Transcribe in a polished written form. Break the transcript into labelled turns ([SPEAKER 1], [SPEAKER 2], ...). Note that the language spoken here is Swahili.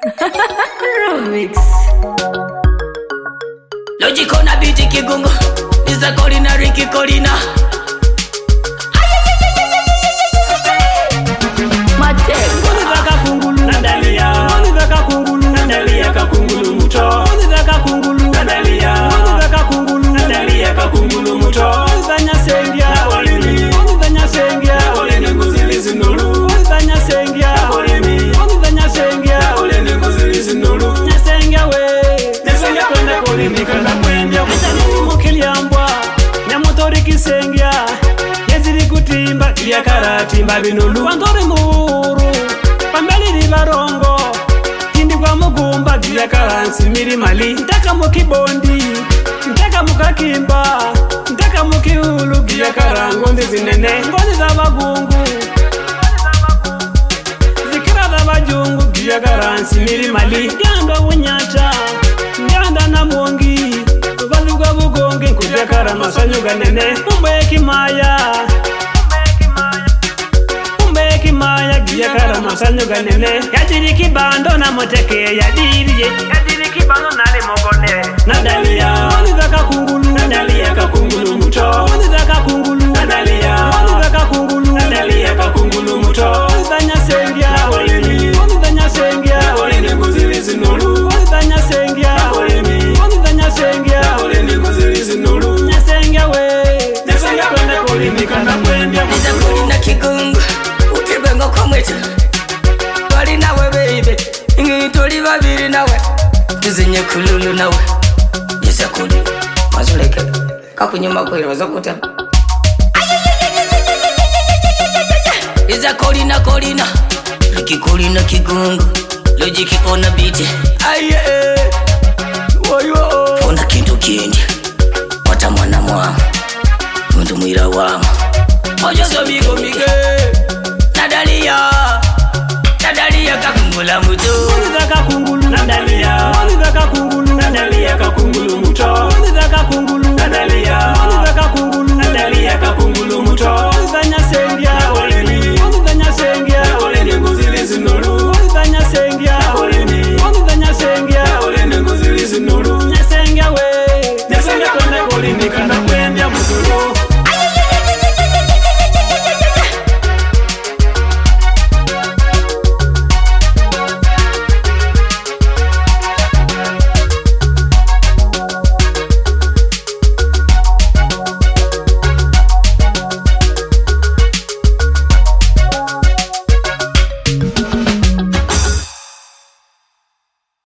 [SPEAKER 1] Remix. Logic on a beat kigungo. Iza Colina, Ricky Colina. Matek.
[SPEAKER 2] Unitaka kungulu Nadalia. Unitaka kungulu Nadalia kakungulu muto. Unitaka kungulu Nadalia. Unitaka kungulu Nadalia kakungulu muto. Unitanya sengia. Olimi. Unitanya sengia. Olene nguzilizi nulu. Unitanya sengia. Olimi. Unitanya sengia. Olene nguzilizi nulu. Nyasengia we. Nyasengia kwenda kolimi kanda mwendya. Mchani mukiliambwa. Nyamotori kisengia. Yeziri kutimba. Kia karatimba binulu. Wandori muru. Pambali ni barongo. Kindi kwa mugumba. Kia karansi miri mali. Ntaka mukibondi. Ntaka mukakimba. Ntaka mukiulu. Kia karango ndizinene. Ngozi za bagungu. Zikira za bajungu. Kia karansi miri mali. Ndiando unyata. Ndianda na mwongi. Ubaluga bugongi. Kia karansi masanyuga nene. Mumbe kimaya. Maya giya kara masanyo ganene yadiri kibando na moteke yadiriye yadiri kibando nale mogone Nadalia unitaka kungulu Nadalia kakungulu muto unitaka kungulu Nadalia unitaka kungulu Nadalia kakungulu muto unitanya sengia olimi unitanya sengia olene nguzilizi nulu unitanya sengia olimi unitanya sengia olene nguzilizi nulu nyasengia we nyasengia kwenda kolimi kanda mwendya
[SPEAKER 1] Iza Colina kigungo. Utibengo komwete. Wali nawe baby. Ingi toli babiri nawe. Tuzinye kululu nawe. Iza Colina. Mazuleke. Kakunyuma kweli wazokuta. Iza Colina Colina. Ricky Colina kigungo. Logic on a beat. Aye. Woyo. Fona kintu kindi. Wata mwana mwa. Muntu mwira wama. Ojo so migo mige. Nadalia kakungula muto.